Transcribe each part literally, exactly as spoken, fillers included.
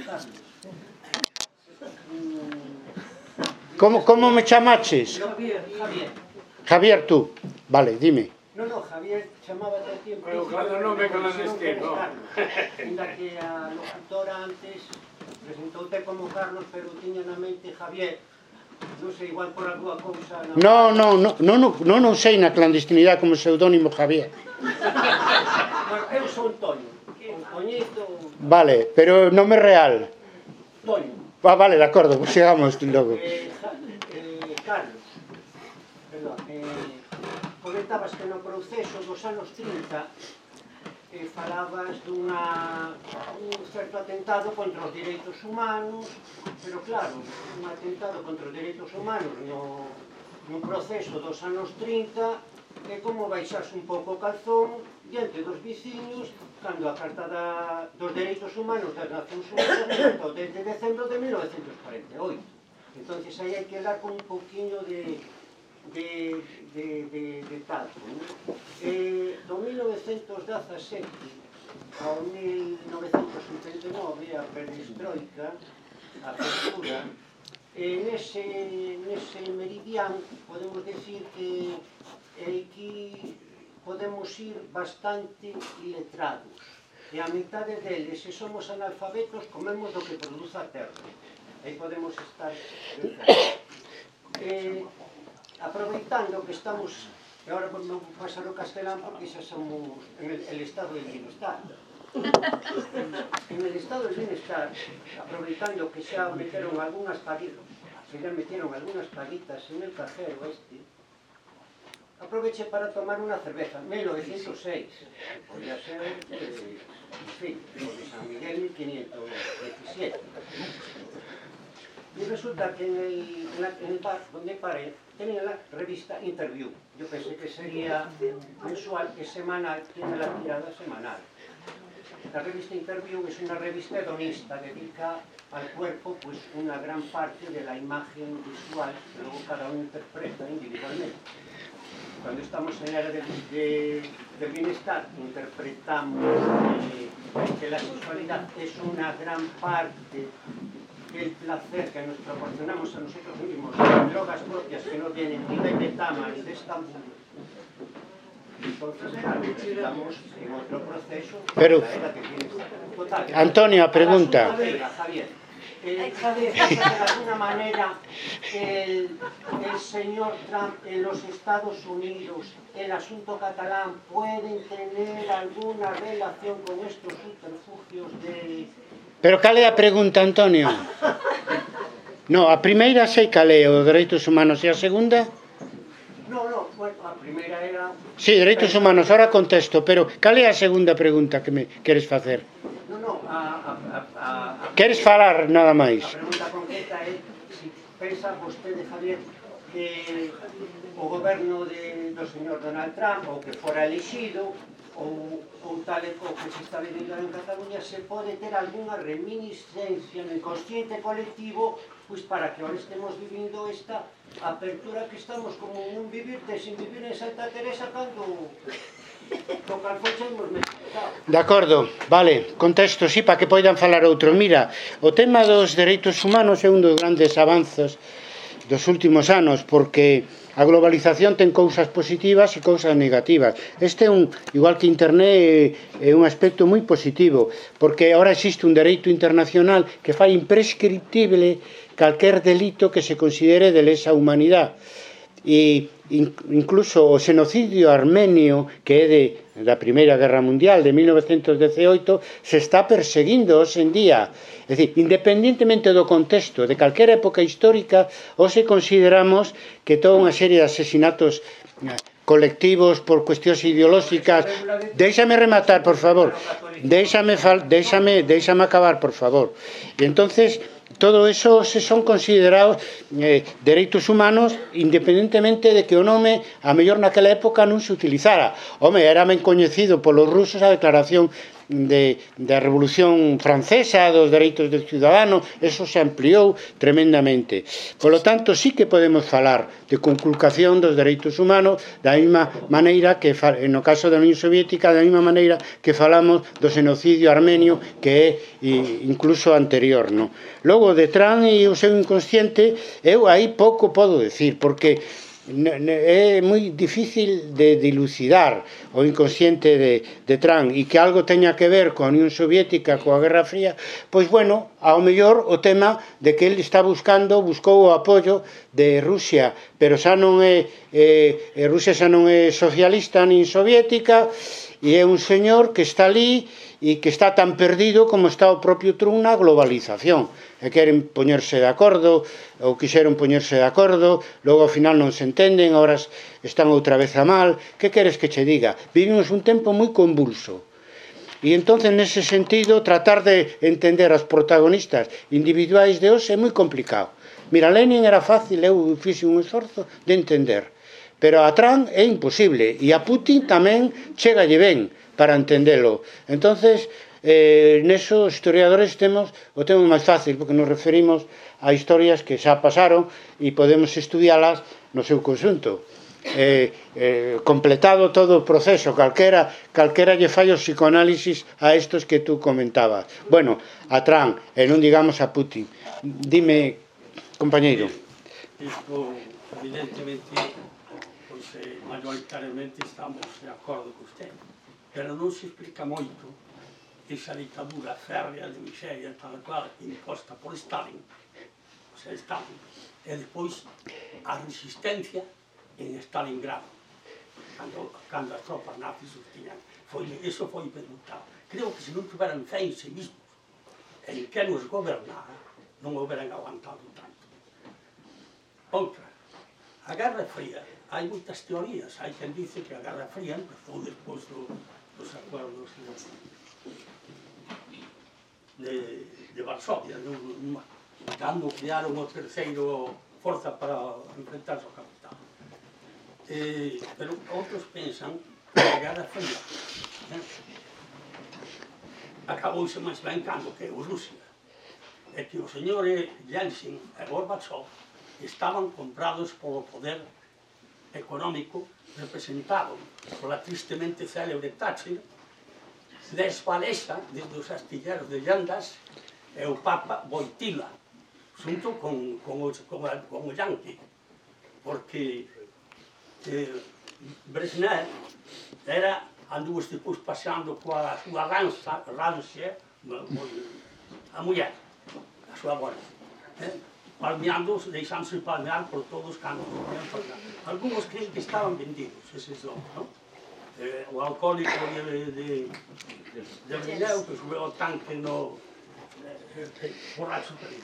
Como, como me chamaches? Javier, Javier. Javier, tú. Vale, dime. No, no, Javier chamaba todo tiempo. Pero claro, non me clandestino. Ainda que a locutora antes presentoute como Carlos, pero tiña na mente Javier. Non sei, igual por alguna cousa... No, no, no, no, no, non non sei na clandestinidade como pseudónimo Javier. Bueno, eu sou Antonio. Antoñito... Vale, pero nome real. Antonio. Ah, vale, de acordo, pues sigamos logo. Eh, eh, Carlos, perdón, eh, comentabas que no proceso dos anos trinta eh, falabas dunha, un certo atentado contra os direitos humanos, pero claro, un atentado contra os direitos humanos no, no proceso dos anos trinta é como baixarse un pouco o calzón diante dos veciños cando a Carta da, dos Dereitos Humanos das Nacións Unidas resultou desde decembro de mil novecentos cuarenta e oito. Entonces aí hai que dar con un pouquiño de, de, de, de, de tacto, ¿no? Eh, do mil novecentos dezasete ao mil novecentos setenta e nove a perestroika, a apertura, e nese, nese meridiano podemos decir que aquí podemos ir bastante iletrados. E a mitade deles, se somos analfabetos, comemos do que produce a terra. Aí podemos estar... Eh, aproveitando que estamos... E agora vou pasar o castelán porque xa somos en el, el estado del bienestar. En el estado del bienestar, aproveitando que xa meteron algunhas paguitas, se xa metieron algunhas paguitas en el cajero este, aproveche para tomar unha cerveza, mil novecientos seis, podría ser, eh, en fin, de San Miguel mil quinientos diecisiete. Y resulta que en el, en la, en el bar donde paré, tenía la revista Interview. Yo pensé que sería mensual, que semanal, tiene la tirada semanal. La revista Interview es una revista hedonista, dedica al cuerpo pues una gran parte de la imagen visual que luego cada uno interpreta individualmente. Cuando estamos en la era del de, de bienestar, interpretamos eh, que la sexualidad es una gran parte del placer que nos proporcionamos a nosotros mismos, de drogas propias que no vienen ni de Betama ni de Estambul. Entonces, claro, estamos en otro proceso. Pero, la era del bienestar. Total, Antonio, pregunta. Javier. Eh, ¿Sabe de alguna manera el, el señor Trump en los Estados Unidos, el asunto catalán, pueden tener alguna relación con estos subterfugios de... Pero cal é a pregunta, Antonio? No, a primeira sei cal é os dereitos humanos e a segunda? No, no, bueno, a primeira era... Sí, dereitos humanos, ahora contesto, pero cal é a segunda pregunta que me queres facer? No, no, a... a, a, a queres falar nada máis? A pregunta concreta é se pensa vostede, Javier, que o goberno de, do señor Donald Trump, ou que fora elexido, ou, ou tal e co que se está vivindo en Cataluña, se pode ter algunha reminiscencia no inconsciente colectivo pois para que ahora estemos vivindo esta apertura que estamos como un vivir de sin vivir en Santa Teresa cando o calfoche hemos necesitado. De acordo, vale, contesto, sí, para que poidan falar outro. Mira, o tema dos dereitos humanos é un dos grandes avanzos dos últimos anos, porque a globalización ten cousas positivas e cousas negativas. Este é un, igual que internet, é un aspecto moi positivo, porque agora existe un dereito internacional que fai imprescriptible calquer delito que se considere de lesa humanidade. E incluso o xenocidio armenio, que é de, da Primeira Guerra Mundial de mil novecientos dezaoito, se está perseguindo hoxe en día. É dicir, independentemente do contexto de calquera época histórica, hoxe consideramos que toda unha serie de asesinatos colectivos por cuestións ideolóxicas... Déixame rematar, por favor. Déixame, fal... Déixame, déixame acabar, por favor. E entonces... todo eso se son considerados eh, dereitos humanos independentemente de que o nome a mellor naquela época non se utilizara. Home, era ben coñecido polos rusos a declaración de, da Revolución Francesa, dos dereitos do cidadano, eso se ampliou tremendamente. Polo tanto, sí que podemos falar de conculcación dos dereitos humanos da mesma maneira que, no caso da Unión Soviética, da mesma maneira que falamos do xenocidio armenio, que é incluso anterior, no? Logo, de Trump e o seu inconsciente, eu aí pouco podo decir, porque é moi difícil de dilucidar o inconsciente de, de Trump, e que algo teña que ver coa Unión Soviética, coa Guerra Fría, pois bueno, ao mellor o tema de que ele está buscando, buscou o apoio de Rusia, pero xa non é, é, é Rusia xa non é socialista nin soviética, e é un señor que está ali e que está tan perdido como está o propio Trump na globalización, e queren poñerse de acordo, ou quixeron poñerse de acordo, logo ao final non se entenden, ahora están outra vez a mal. Que queres que che diga? Vivimos un tempo moi convulso, e entonces nese sentido tratar de entender as protagonistas individuais de hoxe é moi complicado. Mira, Lenin era fácil, eu fixe un esforzo de entender, pero a Trump é imposible, e a Putin tamén chegalle ben para entendelo. Entonces, eh, neso historiadores temos o temos máis fácil, porque nos referimos a historias que xa pasaron e podemos estudialas no seu conxunto. Eh, eh, completado todo o proceso, calquera, calquera lle fai o psicoanálisis a estos que tú comentabas. Bueno, a Trump, e non digamos a Putin. Dime, compañeiro. Isto, evidentemente, pois, eh, maioritariamente estamos de acordo con usted, pero non se explica moito esa ditadura férrea de miseria tal cual imposta por Stalin, o sea, Stalin, e despois a resistencia en Stalingrado, cando, cando as tropas nazis os tiñan. Foi, eso foi preguntado. Creo que se non tuveran fe en sí mismos, en que nos gobernara, non houberan aguantado tanto. Outra, a Guerra Fría, hai moitas teorías. Hai quen dice que a Guerra Fría empezou despois do, dos acuerdos de, de Varsovia, no, cando crearon o terceiro forza para enfrentarse ao capital. Eh, pero outros pensan que a Guerra Fría eh, acabouse máis ben cando que o Rusia, e que os señores Yeltsin e Gorbachev estaban comprados polo poder económico representado pola tristemente célebre Thatcher, desvalesa desde os astilleros de Llandas e o Papa Wojtyla, xunto con, con, o, con, a, con o Yankee, porque eh, Brezhnev era, anduvo depois paseando coa súa rança, rancia, a muller, a súa bola, eh? palmeando, deixándose palmear por todos os cantos. Algunos creen que estaban vendidos, eses dos, non? Eh, o alcohólico de, de, de Brineu, que subiu ao tanque no eh, eh, borracho perdido.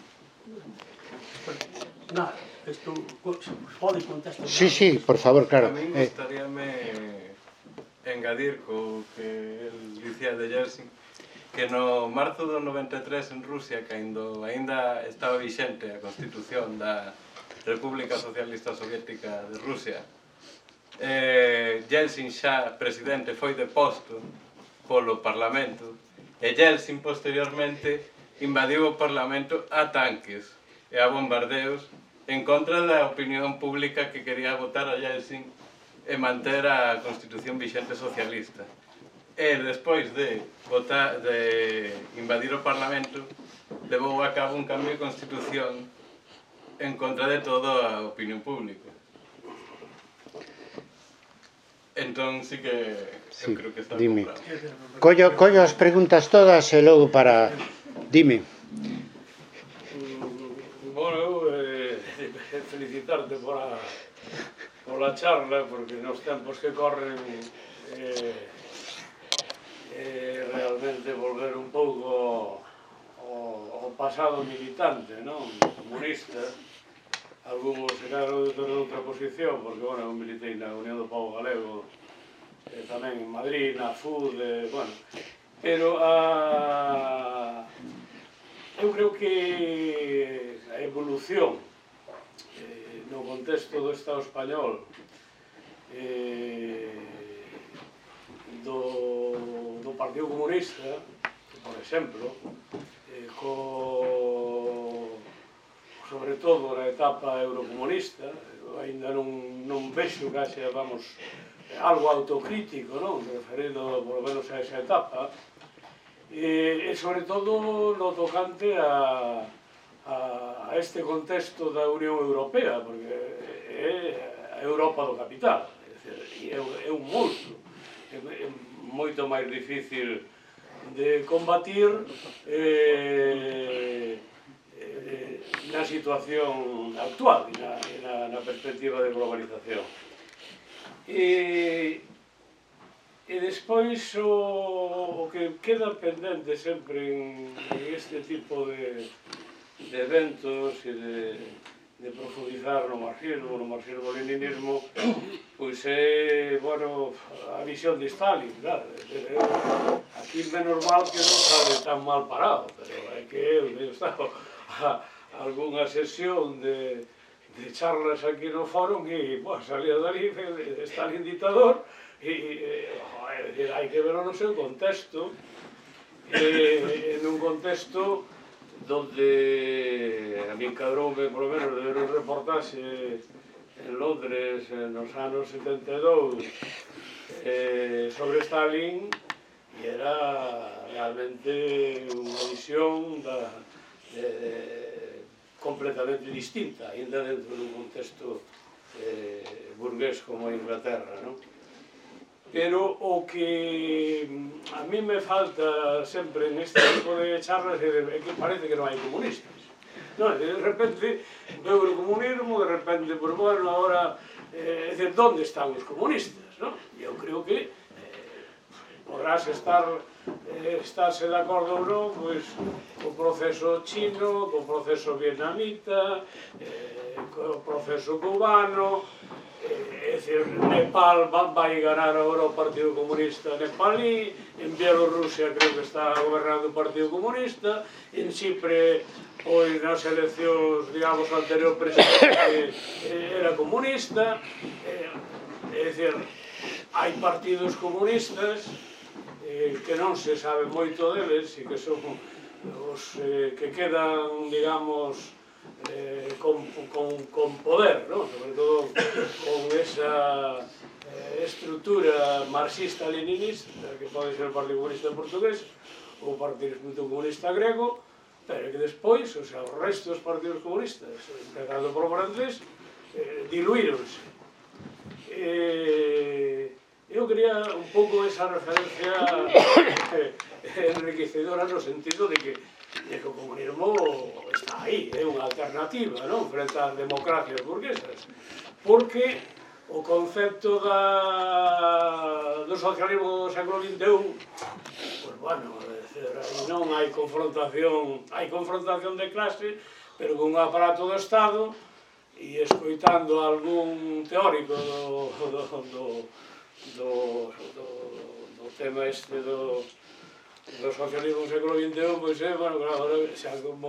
Nada, isto pode contestar. Sí, sí, por favor, claro. A mí gustaríame engadir co que el dicía de Yeltsin, que no marzo do noventa e tres en Rusia, cando aínda estaba vixente a Constitución da República Socialista Soviética de Rusia, eh, Yeltsin xa presidente foi deposto polo Parlamento, e Yeltsin posteriormente invadiu o Parlamento a tanques e a bombardeos en contra da opinión pública que quería votar a Yeltsin e manter a Constitución vixente socialista. E despois de, votar, de invadir o Parlamento, levou a cabo un cambio de Constitución en contra de toda a opinión pública. Entón, sí que sí, eu creo que está dime. comprado. Collo, collo as preguntas todas e logo para... Dime. Bueno, eu eh, felicitarte por a, por a charla, porque nos tempos que corren eh, eh, realmente volver un pouco ao, ao pasado militante, non? Comunista. Algunos se quedaron de outra posición, porque, bueno, eu militei na Unión do Pobo Galego, eh, tamén en Madrid, na F U D, eh, bueno, pero a... eu creo que a evolución eh, no contexto do Estado español eh, do, do Partido Comunista, que, por exemplo, eh, co, sobre todo na etapa eurocomunista, ainda non, non vexo que haxa, vamos, algo autocrítico, non? Referido, por lo menos, a esa etapa, e, e sobre todo no tocante a, a, a este contexto da Unión Europea, porque é a Europa do capital, é, é un monstro, é, é moito máis difícil de combatir eh, eh, na situación actual e na, na, na perspectiva de globalización. E, e despois o, o que queda pendente sempre en, en este tipo de, de eventos e de, de profundizar no marxismo, no marxismo-leninismo, pois é, bueno, a visión de Stalin, claro. Aquí menos mal que non sabe tan mal parado, pero é que eu, eu estaba a algunha sesión de, de charlas aquí no foro que, bueno, salía dali de Stalin dictador e, e hai que verlo no seu contexto, e, en un contexto donde a mí cadroume, por lo menos, de ver un reportaxe en Londres nos anos setenta e dous eh, sobre Stalin, e era realmente unha visión da, de, de, completamente distinta, ainda dentro dun contexto eh, burgués como a Inglaterra, non? Pero o que a mí me falta sempre en este tipo de charlas é que parece que non hai comunistas. Non, de repente veo o comunismo, de repente, pues bueno, ahora, eh, é dicir, onde están os comunistas, non? E eu creo que eh, podrás estar, eh, estarse de acordo ou non, pois, co proceso chino, co proceso vietnamita, eh, co proceso cubano, é dicir, Nepal vai ganar agora o Partido Comunista nepalí, en Bielorrusia creo que está gobernando o Partido Comunista, en Chipre, pois nas eleccións, digamos, o anterior presidente era comunista, é dicir, hai partidos comunistas que non se sabe moito deles e que son os que quedan, digamos, Eh, con, con, con poder, ¿no? Sobre todo con esa eh, estructura marxista-leninista que pode ser o Partido Comunista portugués ou o Partido Comunista grego, pero que despois, o sea, os restos dos partidos comunistas, empezando por francés, eh, diluíronse. Eh, eu quería un pouco esa referencia eh, enriquecedora no sentido de que e que o comunismo está aí, é unha alternativa, non? Frente ás democracias burguesas, porque o concepto da, do socialismo do século vinte e un, pois, bueno, non hai confrontación, hai confrontación de clase, pero con un aparato do Estado, e escoitando algún teórico do, do, do, do, do, do tema este do do socialismo do século vinte e un, pois é, bueno, claro, xa como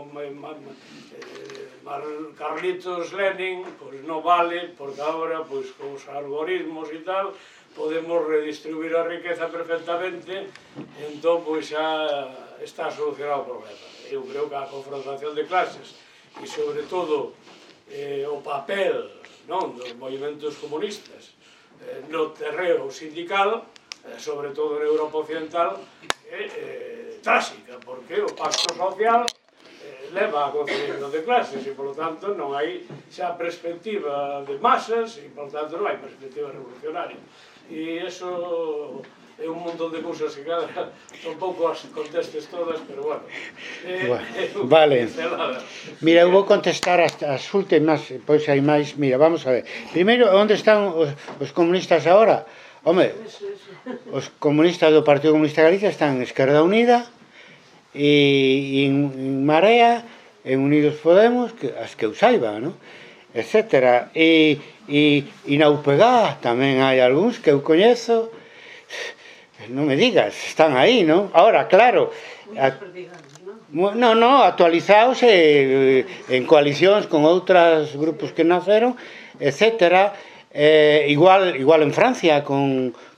Carlitos Lenin, pois non vale, porque agora, pois, con os algoritmos e tal, podemos redistribuir a riqueza perfectamente, entón, pois, xa está solucionado o problema. Eu creo que a confrontación de clases, e sobre todo, eh, o papel, non, dos movimentos comunistas eh, no terreo sindical, eh, sobre todo na Europa Occidental, é eh, tráxica, porque o pacto social eh, leva a conciliación de clases e, polo tanto, non hai xa perspectiva de masas e, polo tanto, non hai perspectiva revolucionaria. E iso é un montón de cousas que cada tampouco as contestes todas, pero, bueno, eh, bueno é un vale. pincelada. Mira, eu vou contestar as, as últimas, pois hai máis. Mira, vamos a ver. Primeiro, onde están os, os comunistas agora? Home, os comunistas do Partido Comunista de Galicia están en Esquerda Unida e en, en Marea, en Unidos Podemos, que, as que eu saiba, ¿no? Etcétera. E, e, e na U P G tamén hai algúns que eu coñezo. Non me digas, están aí, non? Ahora, claro, a, no, no, actualizados eh, en coalicións con outros grupos que naceron, etcétera. Eh, igual, igual en Francia con,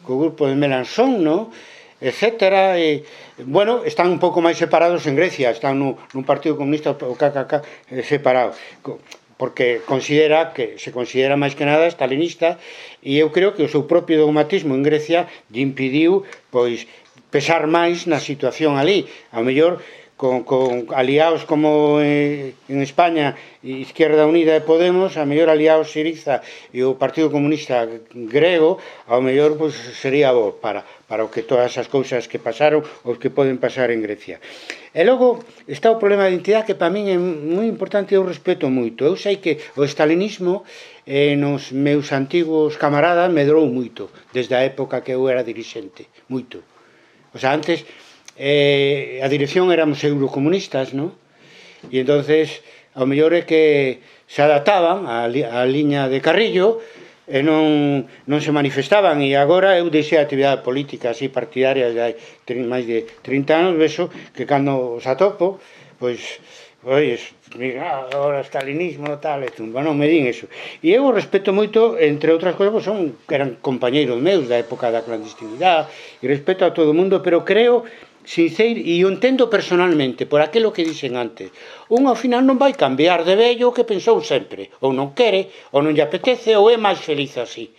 co grupo de Melanchthon, no? Etcétera, e, bueno, están un pouco máis separados en Grecia, están no, nun partido comunista, o K K K, eh, separado, porque considera que se considera máis que nada stalinista, e eu creo que o seu propio dogmatismo en Grecia lle impediu, pois, pesar máis na situación ali, ao mellor con, con aliados como eh, en España, Izquierda Unida e Podemos, a mellor aliados Syriza e o Partido Comunista grego, ao mellor pues, sería bo para, para o que todas as cousas que pasaron ou que poden pasar en Grecia. E logo está o problema de identidade que para min é moi importante e eu respeto moito. Eu sei que o stalinismo eh, nos meus antigos camaradas medrou moito desde a época que eu era dirixente, moito. O sea, antes eh, a dirección éramos eurocomunistas, non? E entonces ao mellor é que se adaptaban á, li, á liña de Carrillo e non, non se manifestaban, e agora eu deixei a actividade política así partidaria de máis de trinta anos, vexo que cando os atopo, pois, pois, mira, agora stalinismo, tal, e tumba, non me din eso. E eu respeto moito, entre outras cousas, pois son, que eran compañeiros meus da época da clandestinidade, e respeto a todo o mundo, pero creo sinceiro, e o entendo personalmente, por aquilo que dixen antes, un ao final non vai cambiar de vello o que pensou sempre, ou non quere, ou non lle apetece, ou é máis feliz así.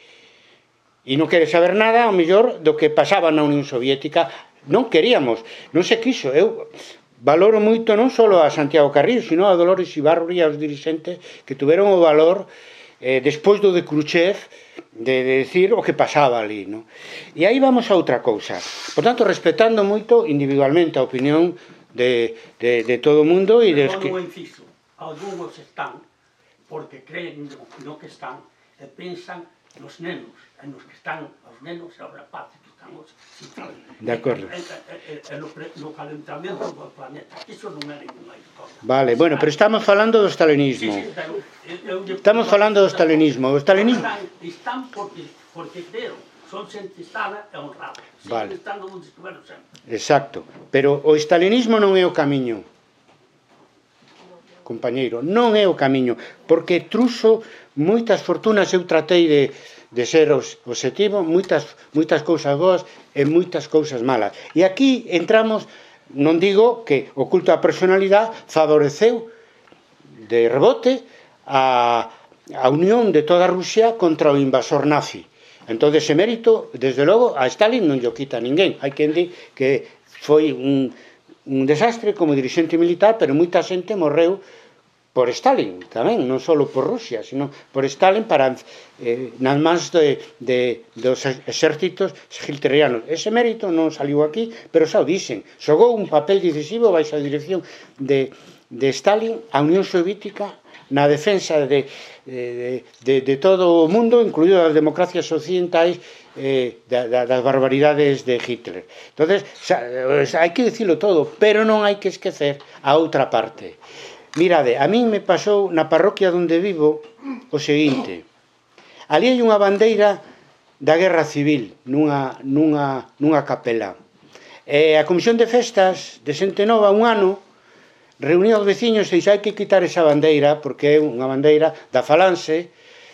E non quere saber nada, ao mellor, do que pasaba na Unión Soviética. Non queríamos, non se quiso. Eu valoro moito non só a Santiago Carrillo, sino a Dolores Ibarruri e aos dirigentes que tuveron o valor, eh, despois do de Khrushchev, de, de decir o que pasaba ali, no? E aí vamos a outra cousa. Por tanto, respetando moito individualmente a opinión de, de, de todo o mundo e des que... Non inciso, algunos están porque creen no, no que están e pensan nos nenos, e nos que están os nenos e os rapaces que están os cifrados. De acordo. E, e, e, e no, no calentamento do planeta, iso non é ninguna historia. Vale, bueno, pero estamos falando do stalinismo. Sí, sí, pero, eu, eu, Estamos falando do stalinismo. O stalinismo... Están, están porque, porque creron, son xente estada e honrada. Vale. Están onde estuveron sempre. Exacto. Pero o stalinismo non é o camiño. Compañeiro, non é o camiño. Porque truso moitas fortunas, eu tratei de, de ser objetivo, moitas, moitas cousas boas e moitas cousas malas. E aquí entramos, non digo que o culto á personalidade favoreceu de rebote a, a unión de toda Rusia contra o invasor nazi. Entón, ese mérito, desde logo, a Stalin non lle quita a ninguén. Hai quen di que foi un, un desastre como dirixente militar, pero moita xente morreu por Stalin tamén, non só por Rusia, sino por Stalin para eh, nas mans de, de, dos exércitos hitlerianos. Ese mérito non saliu aquí, pero xa o dixen. Xogou un papel decisivo baixo a dirección de, de Stalin a Unión Soviética na defensa de, de, de, de todo o mundo, incluído as democracias occidentais, eh, da, da, das barbaridades de Hitler. Entonces, xa, hai que dicilo todo, pero non hai que esquecer a outra parte. Mirade, a min me pasou na parroquia onde vivo o seguinte: ali hai unha bandeira da Guerra Civil nunha, nunha, nunha capela, e a Comisión de Festas de Xente Nova un ano reuniu aos veciños e dixo: hai que quitar esa bandeira porque é unha bandeira da Falanxe,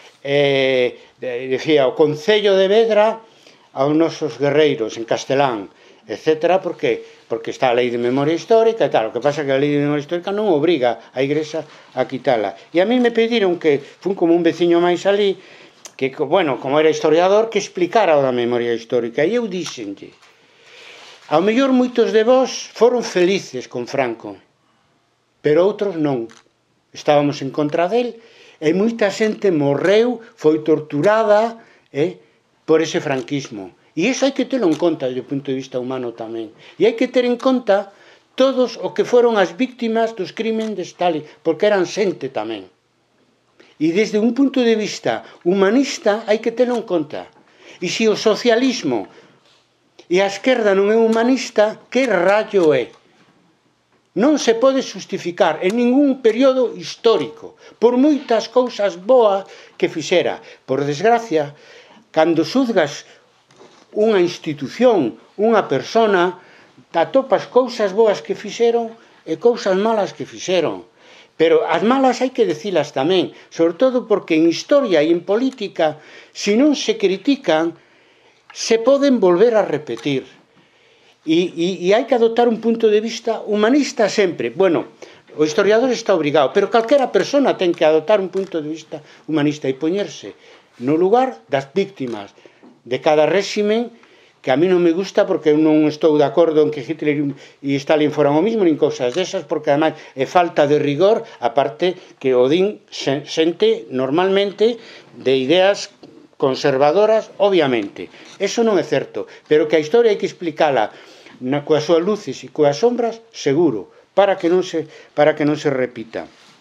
e decía o Concello de Vedra aos nosos guerreiros en castelán, etcétera, porque porque está a lei de memoria histórica e tal. O que pasa é que a lei de memoria histórica non obriga a Igrexa a quitala. E a mí me pediron que, fun como un veciño máis ali, que, bueno, como era historiador, que explicara o da memoria histórica. E eu dixenlle: ao mellor moitos de vós foron felices con Franco, pero outros non. Estábamos en contra del, e moita xente morreu, foi torturada, eh, por ese franquismo. E iso hai que telo en conta desde o punto de vista humano tamén. E hai que ter en conta todos o que foron as víctimas dos crimen de Stalin, porque eran xente tamén. E desde un punto de vista humanista hai que telo en conta. E se o socialismo e a esquerda non é humanista, que rayo é? Non se pode justificar en ningún período histórico, por moitas cousas boas que fixera. Por desgracia, cando xuzgas unha institución, unha persona, atopas cousas boas que fixeron e cousas malas que fixeron. Pero as malas hai que dicilas tamén, sobre todo porque en historia e en política, se non se critican, se poden volver a repetir. E, e, e hai que adoptar un punto de vista humanista sempre. Bueno, o historiador está obrigado, pero calquera persona ten que adoptar un punto de vista humanista e poñerse no lugar das víctimas de cada réximen, que a mí non me gusta porque eu non estou de acordo en que Hitler e Stalin foran o mismo, nin cousas desas, porque ademais é falta de rigor, aparte que Odín sente normalmente de ideas conservadoras, obviamente. Eso non é certo, pero que a historia hai que explicala na, coas súas luces e coas sombras, seguro, para que non se, para que non se repita.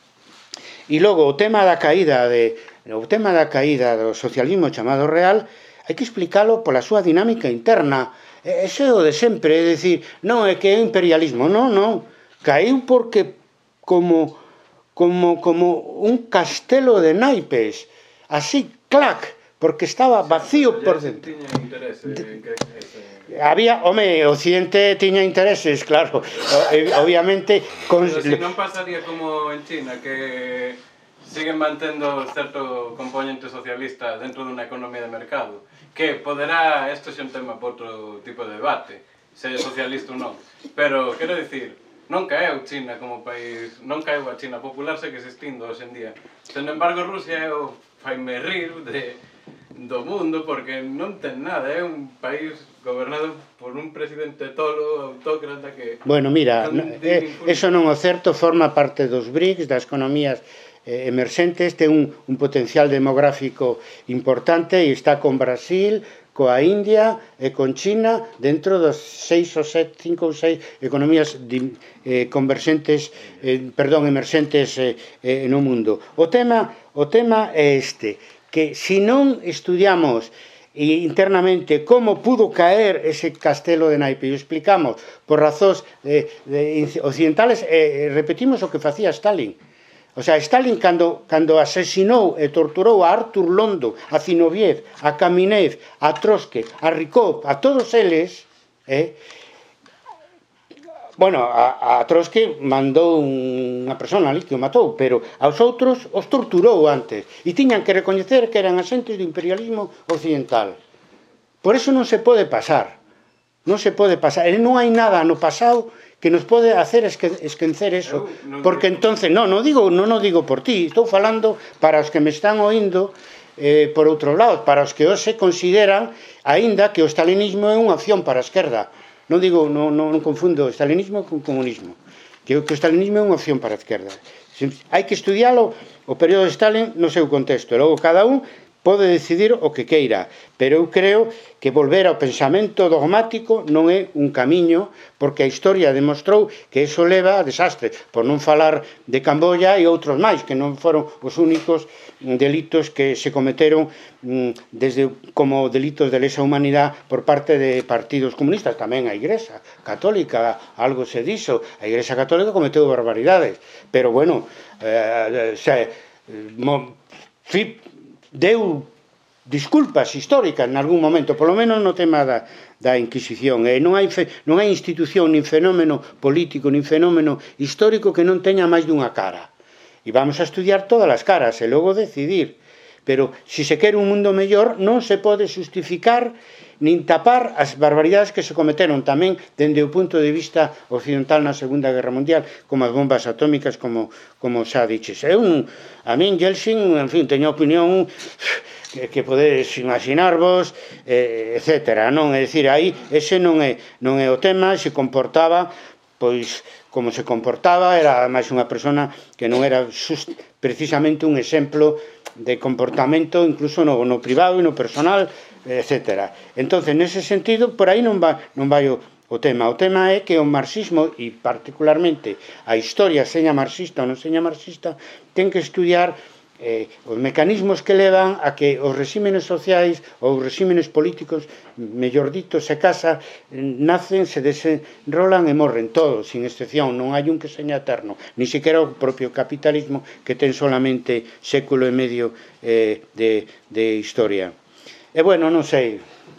E logo, o tema da caída de, o tema da caída do socialismo chamado real, hai que explicalo pola súa dinámica interna. Ese é o de sempre, é dicir, non é que é imperialismo, non, non. Caíu porque como, como, como un castelo de naipes, así, clac, porque estaba vacío por dentro. Tiña interese en que ese... Había, home, o Occidente tiña intereses, claro, obviamente... Con... Pero si non pasaría como en China, que siguen mantendo certo componente socialista dentro dunha economía de mercado, que poderá, isto é un tema por outro tipo de debate, se é socialista ou non, pero, quero dicir, non caeu China como país, non caeu a China popular, sei que existindo hoxe en día. Sen embargo, Rusia é o faime rir de, do mundo, porque non ten nada, é un país gobernado por un presidente tolo, autócrata que... Bueno, mira, eh, eso non é certo, forma parte dos BRICS, das economías eh, emerxentes, ten un, un potencial demográfico importante e está con Brasil, coa India e con China dentro das seis ou sete, cinco ou seis economías eh, converxentes, eh, perdón, emerxentes eh, eh, no mundo. O tema, o tema é este, que se non estudiamos e internamente como pudo caer ese castelo de naipe e o explicamos por razóns de, de occidentales, eh, repetimos o que facía Stalin. O sea, Stalin cando, cando asesinou e torturou a Artur Londo, a Zinoviev, a Kamenev, a Trotsky, a Rykov, a todos eles, eh, bueno, a, a Trotsky mandou unha persona ali que o matou, pero aos outros os torturou antes e tiñan que recoñecer que eran asentes do imperialismo occidental. Por eso non se pode pasar, non se pode pasar, e non hai nada no pasado que nos pode hacer esquecer eso, porque entonces, non, non digo, non o digo por ti, estou falando para os que me están oindo eh, por outro lado, para os que hoxe consideran aínda que o stalinismo é unha opción para a esquerda. Non digo, non, non, non confundo stalinismo con comunismo, que, que o stalinismo é unha opción para a esquerda. Hai que estudialo o período de Stalin no seu contexto, e logo cada un pode decidir o que queira, pero eu creo que volver ao pensamento dogmático non é un camiño, porque a historia demostrou que eso leva a desastre, por non falar de Camboya e outros máis, que non foron os únicos delitos que se cometeron desde como delitos de lesa humanidade por parte de partidos comunistas, tamén a Igrexa Católica, algo se dixo, a Igrexa Católica cometeu barbaridades, pero bueno, eh, se, mo, fi, deu disculpas históricas en algún momento, polo menos no tema da, da Inquisición. E non hai, fe, non hai institución, nin fenómeno político, nin fenómeno histórico que non teña máis dunha cara. E vamos a estudiar todas as caras e logo decidir. Pero, se se quere un mundo mellor, non se pode justificar nin tapar as barbaridades que se cometeron tamén dende o punto de vista occidental na Segunda Guerra Mundial, como as bombas atómicas, como, como xa diches. É un, a min, Yeltsin, en fin, teño opinión que, que podedes imaginarvos, eh, etcétera. Non? É dicir, aí ese non é, non é o tema, se comportaba, pois, como se comportaba, era máis unha persona que non era just, precisamente un exemplo de comportamento incluso no, no privado e no personal, etcétera. Entonces, nese sentido, por aí non, va, non vai o, o tema. O tema é que o marxismo, e particularmente a historia, seña marxista ou non seña marxista, ten que estudiar eh, os mecanismos que levan a que os regímenes sociais ou os regímenes políticos, mellor dito, se casa, nacen, se desenrolan e morren todos, sin excepción, non hai un que seña eterno, ni siquiera o propio capitalismo que ten solamente século e medio eh, de, de historia. E bueno, non sei,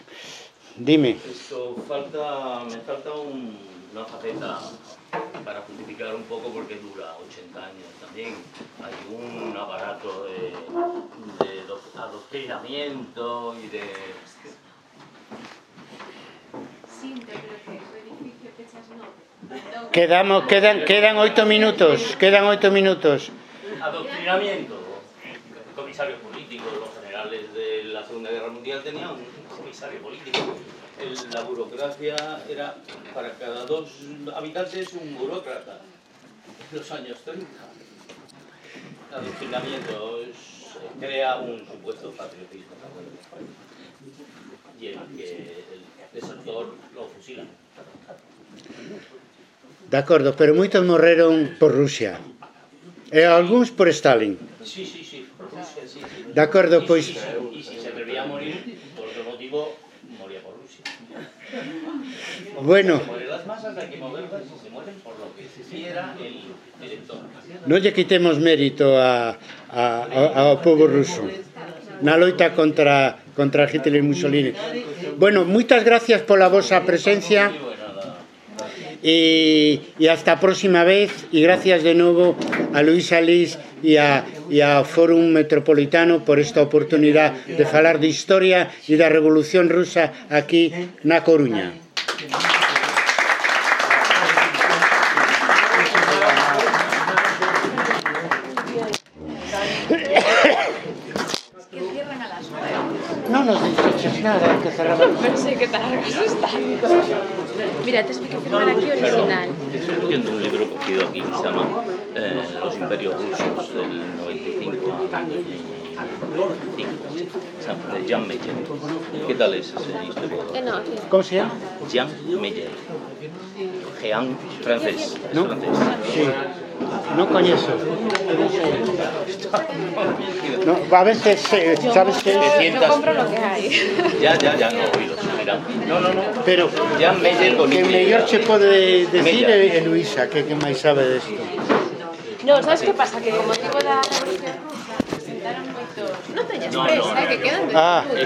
dime. Esto falta, me falta un, una faceta para justificar un poco porque dura ochenta años también. Hay un aparato de, de adoctrinamiento y de Quedamos, quedan, quedan oito minutos, quedan oito minutos. Adoctrinamiento. El comisario político, los generales de la Segunda Guerra Mundial tenían un comisario político. El, la burocracia era para cada dos habitantes un burócrata. En los años treinta. Adoctrinamiento es, crea un supuesto patriotismo y el que el desertor lo fusilan. De acordo, pero moitos morreron por Rusia. E algúns por Stalin. Sí, sí, sí, por Rusia, sí. sí. De acordo, pois... E se se atrevía a morir, por outro motivo, moría por Rusia. Bueno, Se mueren las masas, hai que moverlas y se mueren por lo que quiera el director. non lle quitemos mérito a, a, ao povo ruso na loita contra, contra Hitler e Mussolini. Bueno, moitas gracias pola vosa presencia. Y, y hasta a próxima vez, y gracias de novo a Luis Alís e a, e a Fórum Metropolitano por esta oportunidad de falar de historia e da Revolución Rusa aquí na Coruña. No nos dices nada, que cerramos. Pensé que tan largas están. Mira, tienes que firmar aquí original. Estoy leyendo un libro cogido aquí que se llama eh, Los Imperios Rusos del noventa y cinco a dos mil cinco, de Jean Meyer. ¿Qué tal es ese historiador? Eh, no, sí. ¿Cómo se llama? Jean Meyer. Jean francés. Es ¿No? francés. Sí. No coñezo. No, a veces, eh, ¿sabes qué? Yo, yo compro lo que hay. Ya, ya, ya, no he oído. Mira. No, no, no. Pero Jean Meyer con que Y. mellor che pode decir Meyer. é Luisa, que que máis sabe desto. No, sabes que pasa? Que con motivo da Revolución Rusa presentaron moitos... Non teñas No, presa, no, eh, que no. quedan de Ah. futuro.